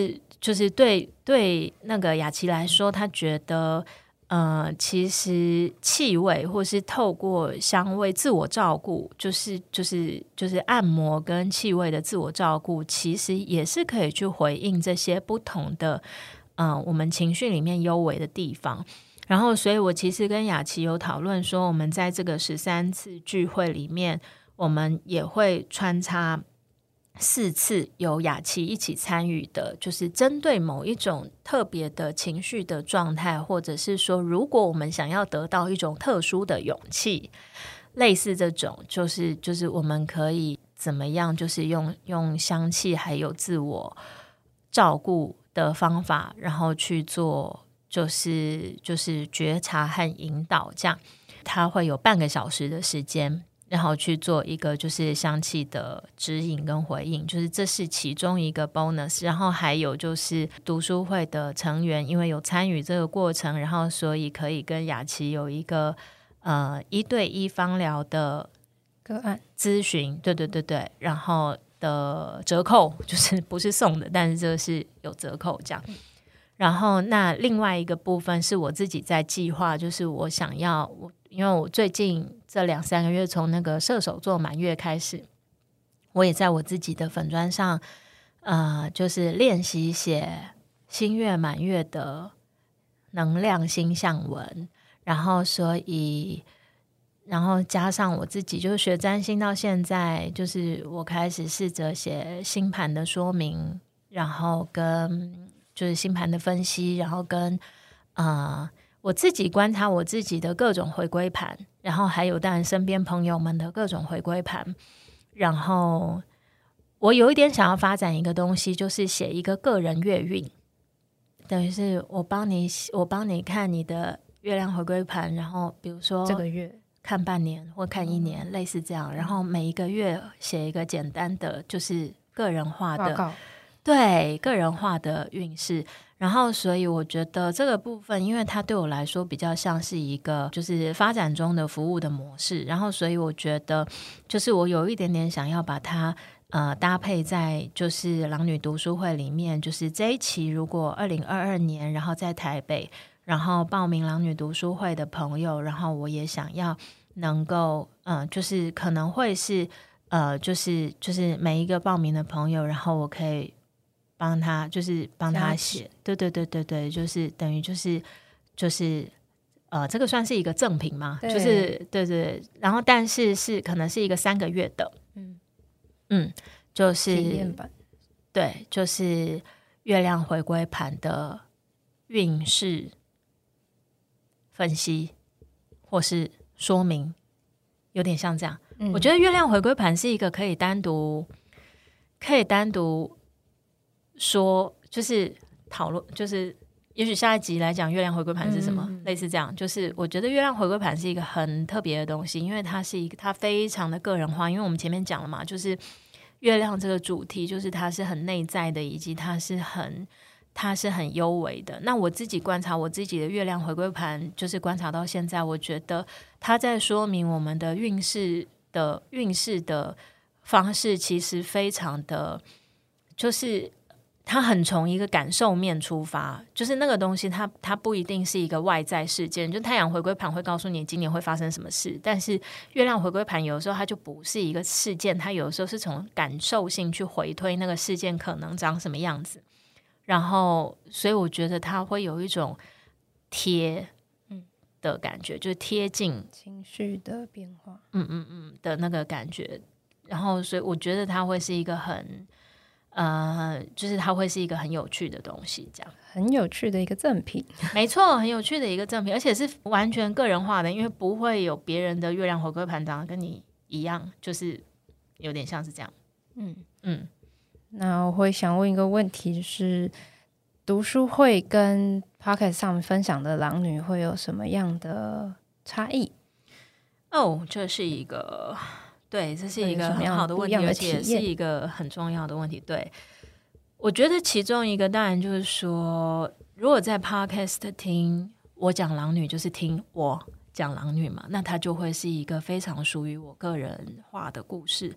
就是对对那个雅琪来说，他觉得呃，其实气味或是透过香味自我照顾，就是就是就是按摩跟气味的自我照顾，其实也是可以去回应这些不同的嗯、呃，我们情绪里面幽微的地方。然后所以我其实跟雅琪有讨论说，我们在这个十三次聚会里面，我们也会穿插四次由雅琪一起参与的，就是针对某一种特别的情绪的状态，或者是说如果我们想要得到一种特殊的勇气，类似这种就是就是我们可以怎么样，就是用用香气还有自我照顾的方法，然后去做就是就是觉察和引导，这样它会有半个小时的时间，然后去做一个就是香气的指引跟回应，就是这是其中一个 bonus。 然后还有就是读书会的成员因为有参与这个过程，然后所以可以跟雅琪有一个呃一对一芳疗的个案咨询，对对对对，然后的折扣就是不是送的，但是这是有折扣这样。然后那另外一个部分是我自己在计划，就是我想要我因为我最近这两三个月从那个射手座满月开始，我也在我自己的粉专上呃，就是练习写新月满月的能量星象文，然后所以然后加上我自己就是学占星到现在，就是我开始试着写星盘的说明，然后跟就是星盘的分析，然后跟呃我自己观察我自己的各种回归盘，然后还有当然身边朋友们的各种回归盘，然后我有一点想要发展一个东西，就是写一个个人月运，等于是我帮你我帮你看你的月亮回归盘，然后比如说这个月看半年或看一年、嗯、类似这样，然后每一个月写一个简单的就是个人化的对个人化的运势。然后所以我觉得这个部分因为它对我来说比较像是一个就是发展中的服务的模式，然后所以我觉得就是我有一点点想要把它呃搭配在就是狼女读书会里面，就是这一期如果二零二二年然后在台北然后报名狼女读书会的朋友，然后我也想要能够嗯、呃，就是可能会是呃，就是就是每一个报名的朋友，然后我可以帮他就是帮他写，对对对对对，就是等于就是就是呃，这个算是一个赠品嘛，就是对对，然后但是是可能是一个三个月的，嗯嗯，就是体验版， 对，就是月亮回归盘的运势分析或是说明，有点像这样、嗯、我觉得月亮回归盘是一个可以单独可以单独说就是讨论，就是也许下一集来讲月亮回归盘是什么、嗯、类似这样，就是我觉得月亮回归盘是一个很特别的东西，因为它是一个它非常的个人化，因为我们前面讲了嘛，就是月亮这个主题就是它是很内在的，以及它是很它是很幽微的。那我自己观察我自己的月亮回归盘，就是观察到现在，我觉得它在说明我们的运势的运势的方式其实非常的就是它很从一个感受面出发，就是那个东西它它不一定是一个外在事件，就太阳回归盘会告诉你今年会发生什么事，但是月亮回归盘有的时候它就不是一个事件，它有的时候是从感受性去回推那个事件可能长什么样子，然后所以我觉得它会有一种贴的感觉，就是贴近情绪的变化嗯嗯嗯的那个感觉，然后所以我觉得它会是一个很呃，就是它会是一个很有趣的东西，这样很有趣的一个赠品， 没错，很有趣的一个赠品，而且是完全个人化的，因为不会有别人的月亮回归盘长得跟你一样，就是有点像是这样。嗯嗯， 那我会想问一个问题，就是读书会跟 Podcast 上面分享的狼女会有什么样的差异？ 哦，这是一个对，这是一个很好的问题，而且是一个很重要的问题。对，我觉得其中一个当然就是说，如果在 Podcast 听我讲狼女，就是听我讲狼女嘛，那它就会是一个非常属于我个人化的故事。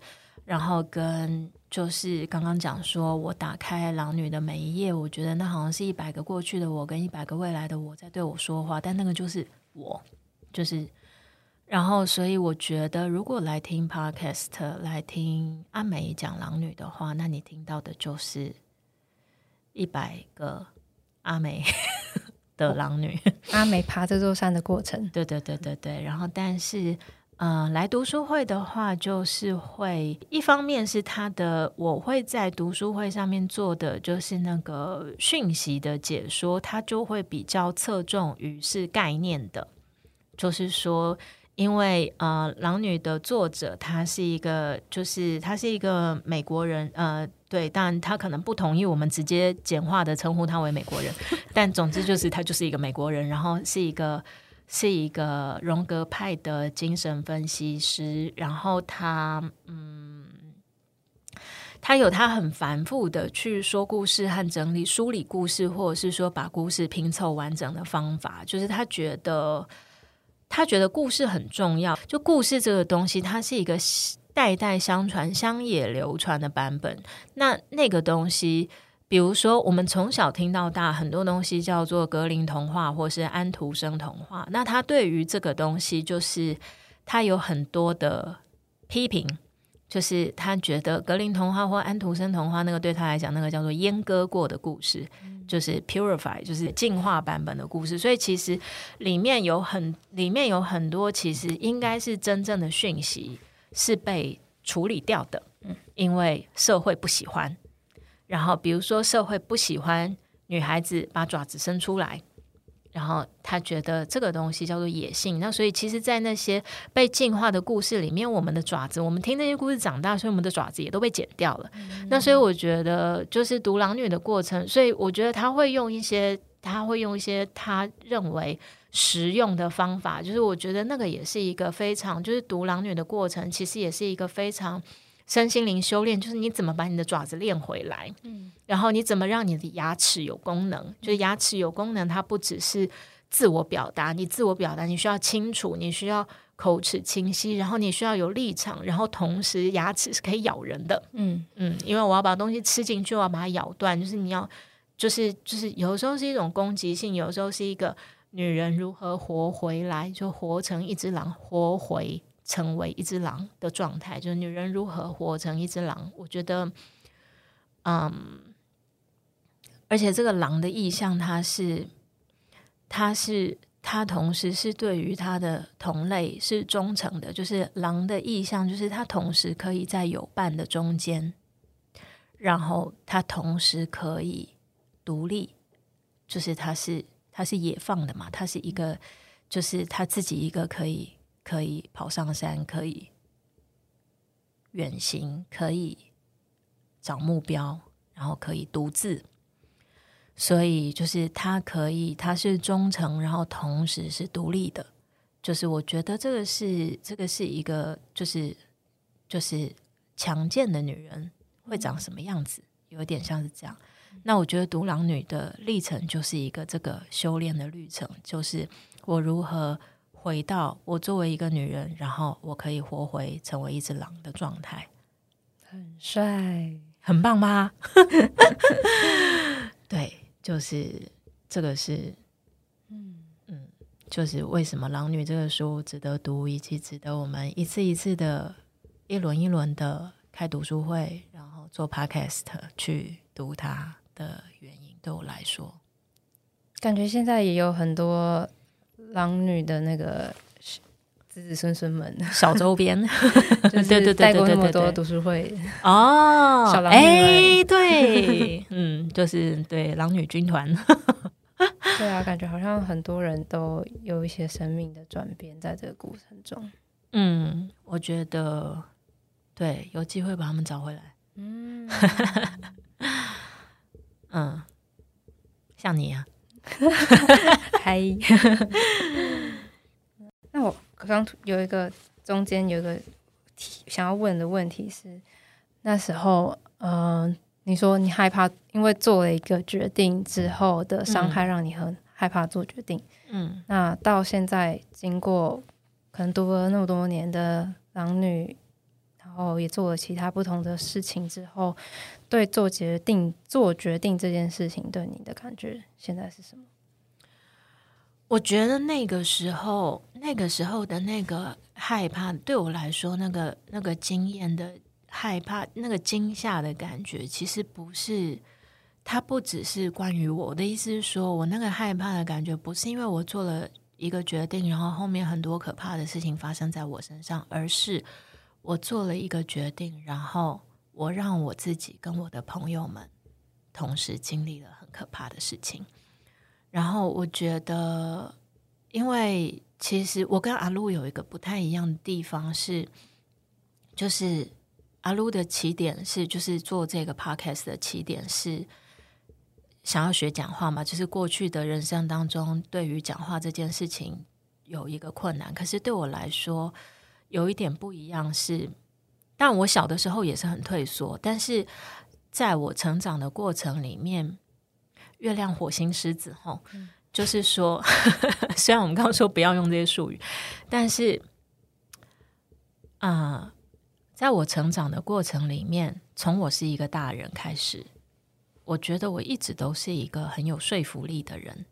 然后跟就是刚刚讲说我打开狼女的每一页，我觉得那好像是一百个过去的我跟一百个未来的我在对我说话，但那个就是我，就是然后所以我觉得如果来听 podcast 来听阿美讲狼女的话，那你听到的就是一百个阿美的狼女阿美爬这座山的过程。 对对对对对，然后但是呃，来读书会的话就是会一方面是他的我会在读书会上面做的就是那个讯息的解说，它就会比较侧重于是概念的，就是说因为呃，狼女的作者他是一个就是他是一个美国人，呃，对，当然他可能不同意我们直接简化的称呼他为美国人但总之就是他就是一个美国人，然后是一个是一个荣格派的精神分析师，然后他嗯，他有他很繁复的去说故事和整理梳理故事，或者是说把故事拼凑完整的方法，就是他觉得他觉得故事很重要，就故事这个东西它是一个代代相传乡野流传的版本，那那个东西比如说我们从小听到大很多东西叫做格林童话或是安徒生童话，那他对于这个东西就是他有很多的批评，就是他觉得格林童话或安徒生童话那个对他来讲那个叫做阉割过的故事，就是 purify 就是进化版本的故事，所以其实里面有很里面有很多其实应该是真正的讯息是被处理掉的，因为社会不喜欢，然后比如说社会不喜欢女孩子把爪子伸出来，然后他觉得这个东西叫做野性，那所以其实在那些被进化的故事里面，我们的爪子我们听那些故事长大，所以我们的爪子也都被剪掉了、嗯、那所以我觉得就是读狼女的过程，所以我觉得他会用一些他会用一些他认为实用的方法，就是我觉得那个也是一个非常就是读狼女的过程其实也是一个非常身心灵修炼，就是你怎么把你的爪子练回来、嗯、然后你怎么让你的牙齿有功能，就是牙齿有功能它不只是自我表达，你自我表达你需要清楚，你需要口齿清晰，然后你需要有立场，然后同时牙齿是可以咬人的，嗯嗯，因为我要把东西吃进去，我要把它咬断，就是你要就是就是有的时候是一种攻击性，有的时候是一个女人如何活回来，就活成一只狼，活回成为一只狼的状态，就是女人如何活成一只狼，我觉得嗯，而且这个狼的意象它是它是它同时是对于它的同类是忠诚的，就是狼的意象就是它同时可以在有伴的中间，然后它同时可以独立，就是它是它是野放的嘛，它是一个就是它自己一个可以可以跑上山，可以远行，可以找目标，然后可以独自，所以就是他可以他是忠诚，然后同时是独立的，就是我觉得这个是这个是一个就是就是强健的女人会长什么样子，有点像是这样。那我觉得读狼女的历程就是一个这个修炼的历程，就是我如何回到我作为一个女人，然后我可以活回成为一只狼的状态。 很帅， 很棒吧对，就是这个是嗯嗯，就是为什么狼女这个书值得读，以及值得我们一次一次的一轮一轮的开读书会，然后做 podcast 去读它的原因，对我来说感觉现在也有很多狼女的那个子子孙孙们小周边就是带过那么多读书会哦， 小狼女们、 欸、对嗯，就是对狼女军团对啊，感觉好像很多人都有一些生命的转变在这个过程中。 嗯，我觉得对，有机会把他们找回来。嗯嗯，像你啊嗨那我刚刚有一个中间有一个想要问的问题是，那时候呃，你说你害怕因为做了一个决定之后的伤害让你很害怕做决定，嗯，那到现在经过可能读了那么多年的狼女，然后也做了其他不同的事情之后，对做决定做决定这件事情对你的感觉现在是什么？ 我觉得那个时候那个时候的那个害怕，对我来说那个那个经验的害怕，那个惊吓的感觉，其实不是，它不只是关于我的意思是说，我那个害怕的感觉不是因为我做了一个决定，然后后面很多可怕的事情发生在我身上，而是我做了一个决定，然后我让我自己跟我的朋友们同时经历了很可怕的事情。然后我觉得，因为其实我跟阿路有一个不太一样的地方是，就是阿路的起点是，就是做这个 podcast 的起点是想要学讲话嘛，就是过去的人生当中对于讲话这件事情有一个困难，可是对我来说有一点不一样是，但我小的时候也是很退缩，但是在我成长的过程里面，月亮火星狮子、嗯、就是说虽然我们刚刚说不要用这些术语，但是啊、呃，在我成长的过程里面，从我是一个大人开始，我觉得我一直都是一个很有说服力的人，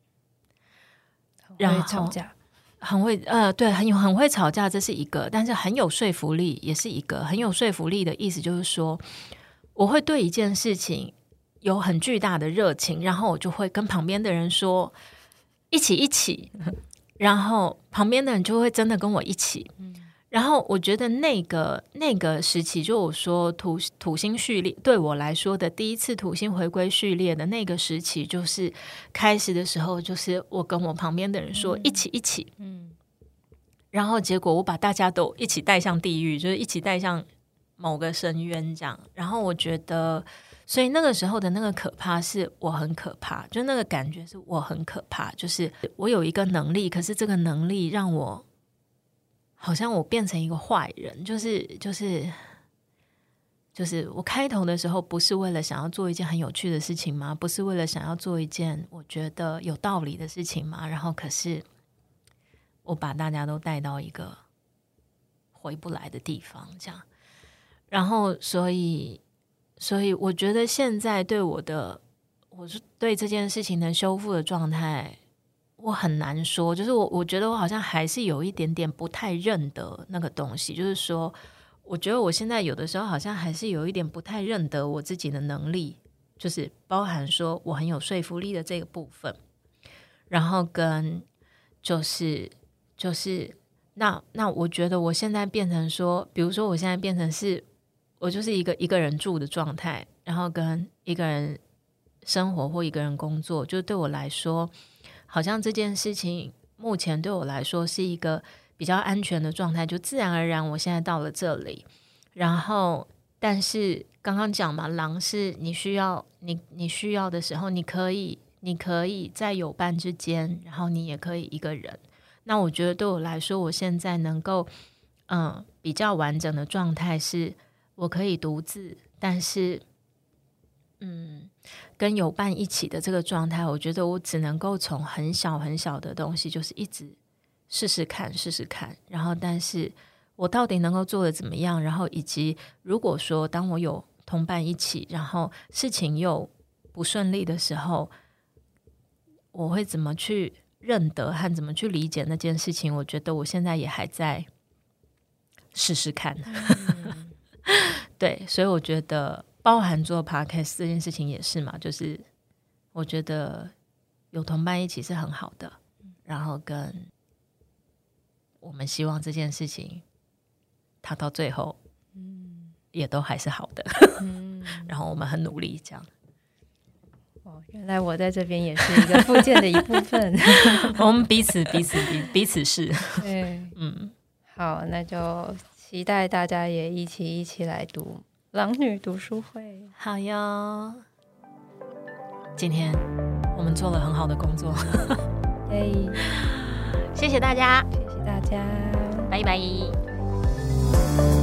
很会吵架， 很会呃，对，很有很会吵架，这是一个，但是很有说服力也是一个。很有说服力的意思就是说，我会对一件事情有很巨大的热情，然后我就会跟旁边的人说一起一起，然后旁边的人就会真的跟我一起。然后我觉得那个那个时期，就我说土土星序列对我来说的第一次土星回归序列的那个时期，就是开始的时候，就是我跟我旁边的人说、嗯、一起一起，嗯，然后结果我把大家都一起带向地狱，就是一起带向某个深渊这样。然后我觉得，所以那个时候的那个可怕是我很可怕，就那个感觉是我很可怕，就是我有一个能力，可是这个能力让我好像我变成一个坏人，就是就是就是我开头的时候不是为了想要做一件很有趣的事情吗？不是为了想要做一件我觉得有道理的事情吗？然后可是我把大家都带到一个回不来的地方这样。然后所以所以我觉得现在对我的我是对这件事情的修复的状态，我很难说，就是我我觉得我好像还是有一点点不太认得那个东西，就是说我觉得我现在有的时候好像还是有一点不太认得我自己的能力，就是包含说我很有说服力的这个部分，然后跟就是就是那那我觉得我现在变成说，比如说我现在变成是我就是一个一个人住的状态，然后跟一个人生活或一个人工作，就对我来说好像这件事情目前对我来说是一个比较安全的状态，就自然而然我现在到了这里。然后但是刚刚讲嘛，狼是你需要你你需要的时候，你可以你可以在有伴之间，然后你也可以一个人。那我觉得对我来说，我现在能够嗯比较完整的状态是我可以独自，但是嗯跟有伴一起的这个状态，我觉得我只能够从很小很小的东西，就是一直试试看试试看，然后但是我到底能够做得怎么样，然后以及如果说当我有同伴一起，然后事情又不顺利的时候，我会怎么去认得和怎么去理解那件事情，我觉得我现在也还在试试看、嗯、对，所以我觉得包含做 podcast 这件事情也是嘛，就是我觉得有同伴一起是很好的，然后跟我们希望这件事情它到最后也都还是好的、嗯、然后我们很努力这样。 哦，原来我在这边也是一个附件的一部分我们彼此彼此彼彼此是对，嗯，好，那就期待大家也一起一起来读狼女读书会。 好哟，今天我们做了很好的工作耶谢谢大家， 谢谢大家， 拜拜。